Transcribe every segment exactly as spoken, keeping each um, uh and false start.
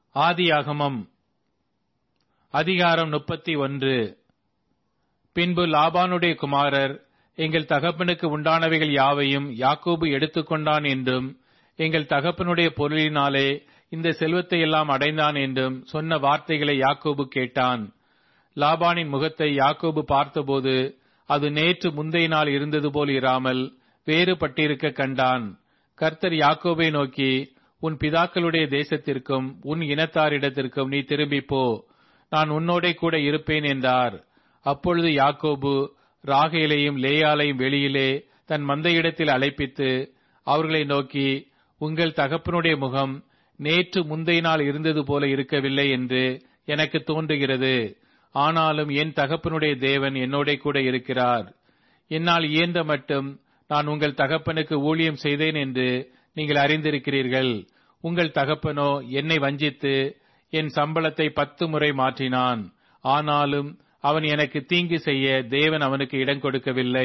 ஆதியாகமம் அதிகாரம் முப்பத்தி ஒன்று. பின்பு லாபானுடைய குமாரர், எங்கள் தகப்பனுக்கு உண்டானவைகள் யாவையும் யாக்கோபு எடுத்துக்கொண்டான் என்றும், எங்கள் தகப்பனுடைய பொருளினாலே இந்த செல்வத்தை எல்லாம் அடைந்தான் என்றும் சொன்ன வார்த்தைகளை யாக்கோபு கேட்டான். லாபானின் முகத்தை யாக்கோபு பார்த்தபோது அது நேற்று முந்தைய நாள் இருந்தது போல் இராமல் வேறுபட்டிருக்க கண்டான். கர்த்தர் யாக்கோபை நோக்கி, உன் பிதாக்களுடைய தேசத்திற்கும் உன் இனத்தாரிடத்திற்கும் நீ திரும்பிப் போ, நான் உன்னோடே கூட இருப்பேன் என்றார். அப்பொழுது யாக்கோபு ராகேலையும் லேயாளையும் வெளியிலே தன் மந்தையிடத்தில் அழைப்பித்து அவர்களை நோக்கி, உங்கள் தகப்பனுடைய முகம் நேற்று முந்தைய நாள் இருந்தது போல இருக்கவில்லை என்று எனக்கு தோன்றுகிறது. ஆனாலும் என் தகப்பனுடைய தேவன் என்னோடே கூட இருக்கிறார். என்னால் இயன்ற மட்டும் நான் உங்கள் தகப்பனுக்கு ஊழியம் செய்தேன் என்று நீங்கள் அறிந்திருக்கிறீர்கள். உங்கள் தகப்பனோ என்னை வஞ்சித்து என் சம்பளத்தை பத்து முறை மாற்றினான். ஆனாலும் அவன் எனக்கு தீங்கு செய்ய தேவன் அவனுக்கு இடம் கொடுக்கவில்லை.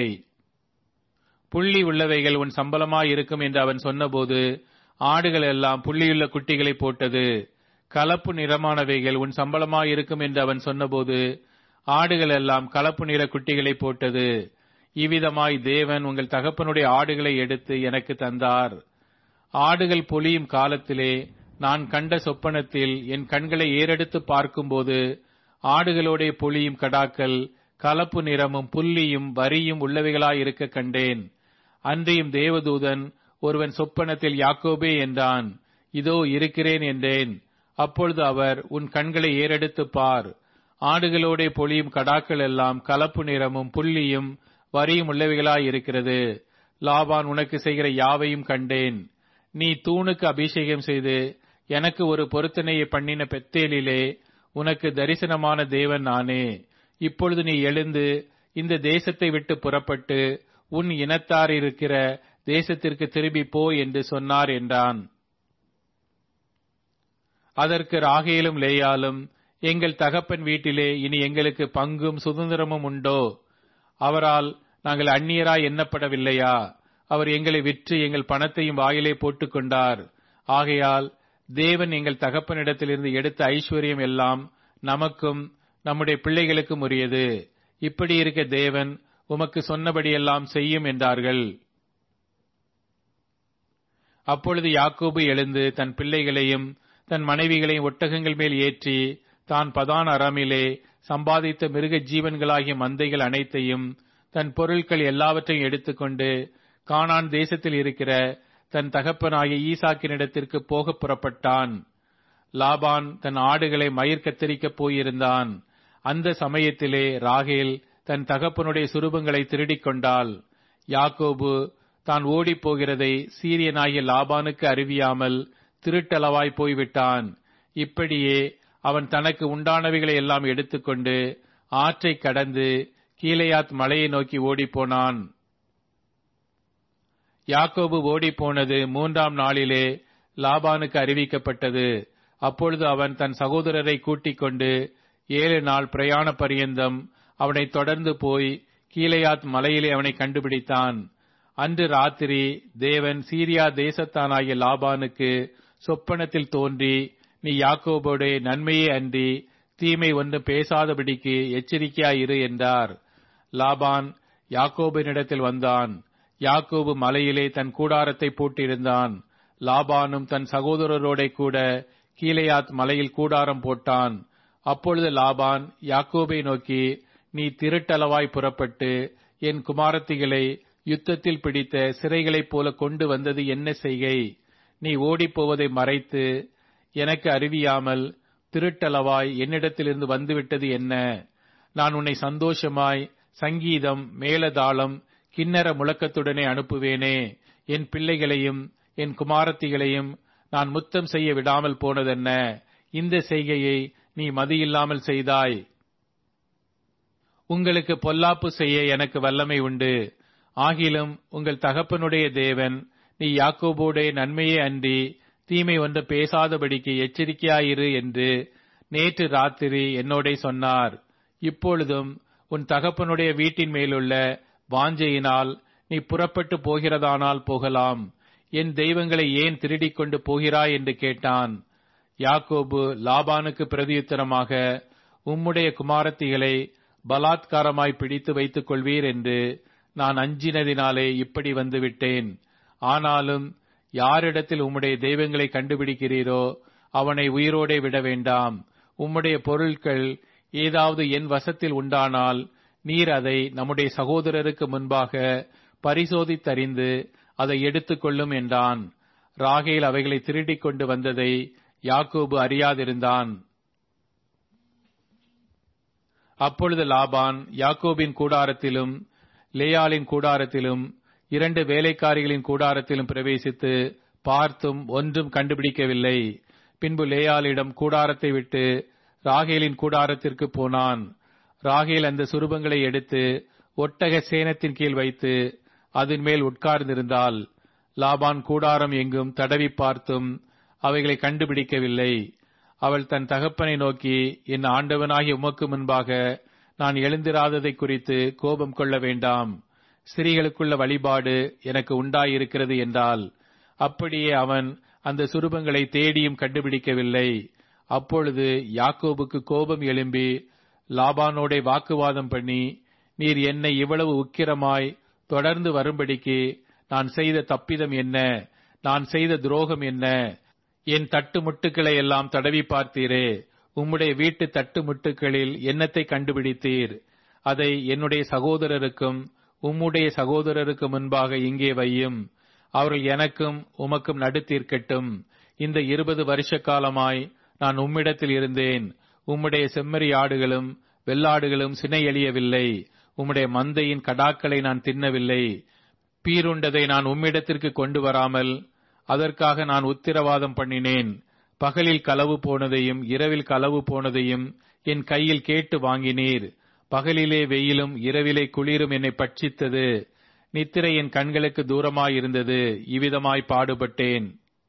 புள்ளி உள்ளவைகள் உன் சம்பளமாயிருக்கும் என்று அவன் சொன்னபோது ஆடுகள் எல்லாம் புள்ளியுள்ள குட்டிகளை போட்டது. கலப்பு நிறமானவைகள் உன் சம்பளமாயிருக்கும் என்று அவன் சொன்னபோது ஆடுகள் எல்லாம் கலப்பு நிற குட்டிகளை போட்டது. இவ்விதமாய் தேவன் உங்கள் தகப்பனுடைய ஆடுகளை எடுத்து எனக்கு தந்தார். ஆடுகள் பொலியும் காலத்திலே நான் கண்ட சொப்பனத்தில் என் கண்களை ஏறெடுத்து பார்க்கும்போது ஆடுகளோட பொலியும் கடாக்கள் கலப்பு நிறமும் புள்ளியும் வரியும் உள்ளவைகளாயிருக்க கண்டேன். அன்றியும் தேவதூதன் ஒருவன் சொப்பனத்தில் யாக்கோபே என்றான். இதோ இருக்கிறேன் என்றேன். அப்பொழுது அவர், உன் கண்களை ஏறெடுத்து பார், ஆடுகளோட பொலியும் கடாக்கள் எல்லாம் கலப்பு நிறமும் புள்ளியும் வரியும் உள்ளவைகளாயிருக்கிறது. லாபான் உனக்கு செய்கிற யாவையும் கண்டேன். நீ தூணுக்கு அபிஷேகம் செய்து எனக்கு ஒரு பொருத்தனையை பண்ணின பெத்தேலிலே உனக்கு தரிசனமான தேவன் நானே. இப்பொழுது நீ எழுந்து இந்த தேசத்தை விட்டு புறப்பட்டு உன் இனத்தார் இருக்கிற தேசத்திற்கு திரும்பி போ என்று சொன்னார் என்றான். அதற்கு ராகேலும் லேயாலும், எங்கள் தகப்பன் வீட்டிலே இனி எங்களுக்கு பங்கும் சுதந்திரமும் உண்டோ? அவரால் நாங்கள் அந்நியராய் எண்ணப்படவில்லையா? அவர் எங்களை விற்று எங்கள் பணத்தையும் வாயிலே போட்டுக் கொண்டார். ஆகையால் தேவன் எங்கள் தகப்பனிடத்திலிருந்து எடுத்த ஐஸ்வர்யம் எல்லாம் நமக்கும் நம்முடைய பிள்ளைகளுக்கும் உரியது. இப்படி இருக்க தேவன் உமக்கு சொன்னபடியெல்லாம் செய்யும் என்றார்கள். அப்பொழுது யாக்கோபு எழுந்து தன் பிள்ளைகளையும் தன் மனைவிகளையும் ஒட்டகங்கள் மேல் ஏற்றி தான் பதான் அராமிலே சம்பாதித்த மிருக ஜீவன்களாகிய மந்தைகள் அனைத்தையும் தன் பொருட்கள் எல்லாவற்றையும் எடுத்துக்கொண்டு கானான் தேசத்தில் இருக்கிற தன் தகப்பனாகிய ஈசாக்கினிடத்திற்கு போக புறப்பட்டான். லாபான் தன் ஆடுகளை மயிர் கத்தரிக்கப் போயிருந்தான். அந்த சமயத்திலே ராகேல் தன் தகப்பனுடைய சுரூபங்களை திருடிக் கொண்டாள். யாக்கோபு தான் ஓடிப் போகிறதை சீரியனாகிய லாபானுக்கு அறிவியாமல் திருட்டளவாய் போய்விட்டான். இப்படியே அவன் தனக்கு உண்டானவைகளை எல்லாம் எடுத்துக்கொண்டு ஆற்றை கடந்து கீலேயாத் மலையை நோக்கி ஓடிப்போனான். யாக்கோபு ஓடிப்போனது மூன்றாம் நாளிலே லாபானுக்கு அறிவிக்கப்பட்டது. அப்பொழுது அவன் தன் சகோதரரை கூட்டிக் கொண்டு ஏழு நாள் பிரயாண பரியந்தம் அவனை தொடர்ந்து போய் கீலேயாத் மலையிலே அவனை கண்டுபிடித்தான். அன்று ராத்திரி தேவன் சீரியா தேசத்தானாகிய லாபானுக்கு சொப்பனத்தில் தோன்றி, நீ யாக்கோபோடே நன்மையே அன்றி தீமை ஒன்றும் பேசாதபடிக்கு எச்சரிக்கையாயிரு என்றார். லாபான் யாக்கோபினிடத்தில் வந்தான். யாக்கோபு மலையிலே தன் கூடாரத்தை போட்டிருந்தான். லாபானும் தன் சகோதரரோட கூட கீலேயாத் மலையில் கூடாரம் போட்டான். அப்பொழுது லாபான் யாக்கோபை நோக்கி, நீ திருட்டளவாய் புறப்பட்டு என் குமாரத்திகளை யுத்தத்தில் பிடித்த சிறைகளைப் போல கொண்டு வந்தது என்ன செய்கை? நீ ஓடிப்போவதை மறைத்து எனக்கு அறிவியாமல் திருட்டளவாய் என்னிடத்திலிருந்து வந்துவிட்டது என்ன? நான் உன்னை சந்தோஷமாய் சங்கீதம் மேலதாளம் கிண்ணற முழக்கத்துடனே அனுப்புவேனே. என் பிள்ளைகளையும் என் குமாரத்திகளையும் நான் முத்தம் செய்ய விடாமல் போனதென்ன? இந்த செய்கையை நீ மதியில்லாமல் செய்தாய். உங்களுக்கு பொல்லாப்பு செய்ய எனக்கு வல்லமை உண்டு. ஆகிலும் உங்கள் தகப்பனுடைய தேவன், நீ யாக்கோபோடே நன்மையே அன்றி தீமை ஒன்று பேசாதபடிக்கு எச்சரிக்கையாயிரு என்று நேற்று ராத்திரி என்னோடே சொன்னார். இப்பொழுதும் உன் தகப்பனுடைய வீட்டின் மேலுள்ள வாஞ்சையினால் நீ புறப்பட்டு போகிறதானால் போகலாம். என் தெய்வங்களை ஏன் திருடிக் கொண்டு போகிறாய் என்று கேட்டான். யாக்கோபு லாபானுக்கு பிரதியுத்தரமாக, உம்முடைய குமாரத்திகளை பலாத்காரமாய் பிடித்து வைத்துக் கொள்வீர் என்று நான் அஞ்சினதினாலே இப்படி வந்துவிட்டேன். ஆனாலும் யாரிடத்தில் உம்முடைய தெய்வங்களை கண்டுபிடிக்கிறீரோ அவனை உயிரோடே விட வேண்டாம். உம்முடைய பொருட்கள் ஏதாவது என் வசத்தில் உண்டானால் நீர் அதை நம்முடைய சகோதரருக்கு முன்பாக பரிசோதித்தறிந்து அதை எடுத்துக்கொள்ளும் என்றான். ராகேல் அவைகளை திருடிக் கொண்டு வந்ததை யாக்கோபு அறியாதிருந்தான். அப்பொழுது லாபான் யாக்கோபின் கூடாரத்திலும் லேயாளின் கூடாரத்திலும் இரண்டு வேலைக்காரிகளின் கூடாரத்திலும் பிரவேசித்து பார்த்தும் ஒன்றும் கண்டுபிடிக்கவில்லை. பின்பு லேயாளிடம் கூடாரத்தை விட்டு ராகேலின் கூடாரத்திற்கு போனான். ராகேல் அந்த சுரூபங்களை எடுத்து ஒட்டக சேனத்தின் கீழ் வைத்து அதன் மேல் உட்கார்ந்திருந்தாள். லாபான் கூடாரம் எங்கும் தடவி பார்த்தும் அவைகளை கண்டுபிடிக்கவில்லை. அவள் தன் தகப்பனை நோக்கி, என் ஆண்டவனாகிய உமக்கு முன்பாக நான் எழுந்திராததை குறித்து கோபம் கொள்ள வேண்டாம். ஸ்திரீகளுக்குள்ள வழிபாடு எனக்கு உண்டாயிருக்கிறது என்றால். அப்படியே அவன் அந்த சுரூபங்களை தேடியும் கண்டுபிடிக்கவில்லை. அப்பொழுது யாக்கோபுக்கு கோபம் எழும்பி லாபானோடே வாக்குவாதம் பண்ணி, நீர் என்னை இவ்வளவு உக்கிரமாய் தொடர்ந்து வரும்படிக்கு நான் செய்த தப்பிதம் என்ன? நான் செய்த துரோகம் என்ன? என் தட்டு முட்டுக்களை எல்லாம் தடவி பார்த்தீரே. உம்முடைய வீட்டு தட்டு முட்டுக்களில் என்னத்தை கண்டுபிடித்தீர்? அதை என்னுடைய சகோதரருக்கும் உம்முடைய சகோதரருக்கு முன்பாக இங்கே வையும். அவர்கள் எனக்கும் உமக்கும் நடுத்தீர்க்கட்டும். இந்த இருபது வருஷ காலமாய் நான் உம்மிடத்தில் இருந்தேன். உம்முடைய செம்மறி ஆடுகளும் வெள்ளாடுகளும் சினை எழியவில்லை. உம்முடைய மந்தையின் கடாக்களை நான் தின்னவில்லை. பீருண்டதை நான் உம்மிடத்திற்கு கொண்டு வராமல் அதற்காக நான் உத்திரவாதம் பண்ணினேன். பகலில் களவு போனதையும் இரவில் களவு போனதையும் என் கையில் கேட்டு வாங்கினீர். பகலிலே வெயிலும் இரவிலே குளிரும் என்னை பட்சித்தது. நித்திரை என் கண்களுக்கு தூரமாயிருந்தது. இவ்விதமாய் பாடுபட்டேன்.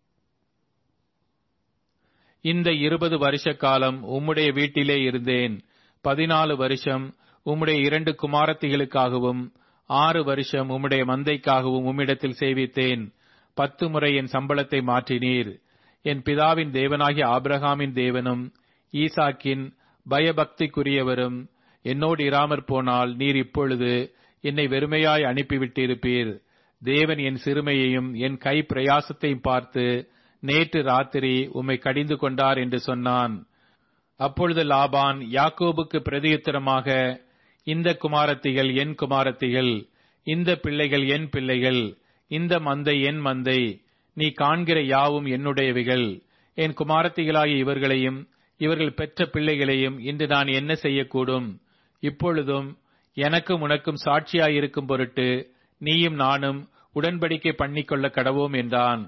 இந்த இருபது வருஷ காலம் உம்முடைய வீட்டிலே இருந்தேன். பதினாலு வருஷம் உம்முடைய இரண்டு குமாரத்திகளுக்காகவும் ஆறு வருஷம் உம்முடைய மந்தைக்காகவும் உம்மிடத்தில் சேவித்தேன். பத்து முறை என் சம்பளத்தை மாற்றினீர். என் பிதாவின் தேவனாகிய ஆபிரகாமின் தேவனும் ஈசாக்கின் பயபக்திக்குரியவரும் என்னோடு இராமற் போனால் நீர் இப்பொழுது என்னை வெறுமையாய் அனுப்பிவிட்டிருப்பீர். தேவன் என் சிறுமையையும் என் கை பிரயாசத்தையும் பார்த்து நேற்று ராத்திரி உம்மை கடிந்து கொண்டார் என்று சொன்னான். அப்பொழுது லாபான் யாக்கோபுக்கு பிரதியுத்தரமாக, இந்த குமாரத்திகள் என் குமாரத்திகள், இந்த பிள்ளைகள் என் பிள்ளைகள், இந்த மந்தை என் மந்தை, நீ காண்கிற யாவும் என்னுடையவைகள். என் குமாரத்திகளாகிய இவர்களையும் இவர்கள் பெற்ற பிள்ளைகளையும் இன்று நான் என்ன செய்யக்கூடும்? இப்பொழுதும் எனக்கும் உனக்கும் சாட்சியாயிருக்கும் பொருட்டு நீயும் நானும் உடன்படிக்கை பண்ணிக்கொள்ள கடவோம் என்றான்.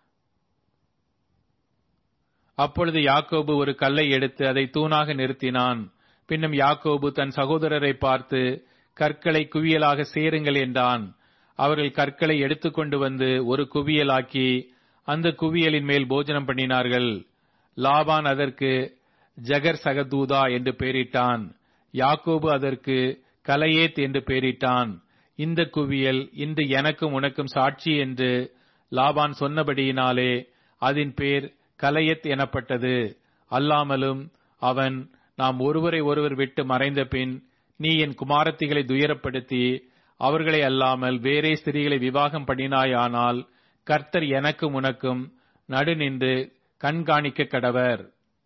அப்பொழுது யாக்கோபு ஒரு கல்லை எடுத்து அதை தூணாக நிறுத்தினான். பின்னும் யாக்கோபு தன் சகோதரரை பார்த்து, கற்களை குவியலாக சேருங்கள் என்றான். அவர்கள் கற்களை எடுத்துக்கொண்டு வந்து ஒரு குவியலாக்கி அந்த குவியலின் மேல் போஜனம் பண்ணினார்கள். லாபான் அதற்கு ஜகர் சகதூதா என்று பெயரிட்டான். யாக்கோபு அதற்கு கலையேத் என்று பெயரிட்டான். இந்த குவியல் இன்று எனக்கும் உனக்கும் சாட்சி என்று லாபான் சொன்னபடியினாலே அதன் பேர் கலையத் எனப்பட்டது. அல்லாமலும் அவன், நாம் ஒருவரை ஒருவர் விட்டு மறைந்த பின் நீ என் குமாரத்திகளை துயரப்படுத்தி அவர்களை அல்லாமல் வேறே ஸ்திரீகளை விவாகம் பண்ணினாயானால் கர்த்தர் எனக்கும் உனக்கும் நடு நின்று கண்காணிக்க கடவர்.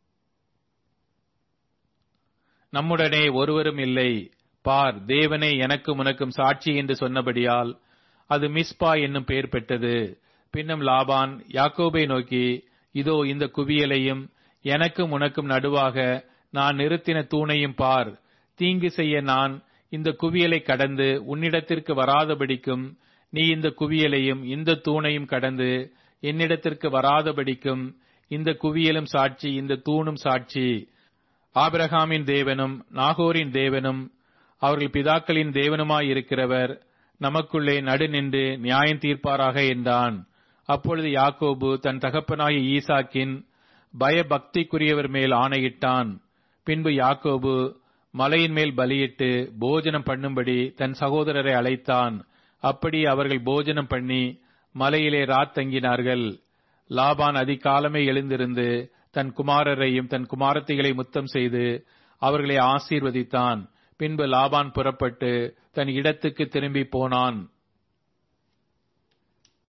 நம்முடனே ஒருவரும் இல்லை. பார், தேவனே எனக்கும் உனக்கும் சாட்சி என்று சொன்னபடியால் அது மிஸ்பா என்னும் பெயர் பெற்றது. பின்னும் லாபான் யாக்கோபை நோக்கி, இதோ இந்த குவியலையும் எனக்கும் உனக்கும் நடுவாக நான் நிறுத்தின தூணையும் பார். தீங்கு செய்ய நான் இந்த குவியலை கடந்து உன்னிடத்திற்கு வராதபடிக்கும் நீ இந்த குவியலையும் இந்த தூணையும் கடந்து என்னிடத்திற்கு வராதபடிக்கும் இந்த குவியலும் சாட்சி, இந்த தூணும் சாட்சி. ஆபிரகாமின் தேவனும் நாகோரின் தேவனும் அவர்கள் பிதாக்களின் தேவனுமாயிருக்கிறவர் நமக்குள்ளே நடு நின்று நியாயம் தீர்ப்பாராக என்றான். அப்பொழுது யாக்கோபு தன் தகப்பனாகிய ஈசாக்கின் பயபக்திக்குரியவர் மேல் ஆணையிட்டான். பின்பு யாக்கோபு மலையின் மேல் பலியிட்டு போஜனம் பண்ணும்படி தன் சகோதரரை அழைத்தான். அப்படி அவர்கள் போஜனம் பண்ணி மலையிலே ராத் தங்கினார்கள். லாபான் அதிகாலமே எழுந்திருந்து தன் குமாரரையும் தன் குமாரத்திகளை முத்தம் செய்து அவர்களை ஆசீர்வதித்தான். பின்பு லாபான் புறப்பட்டு தன் இடத்துக்கு திரும்பி போனான்.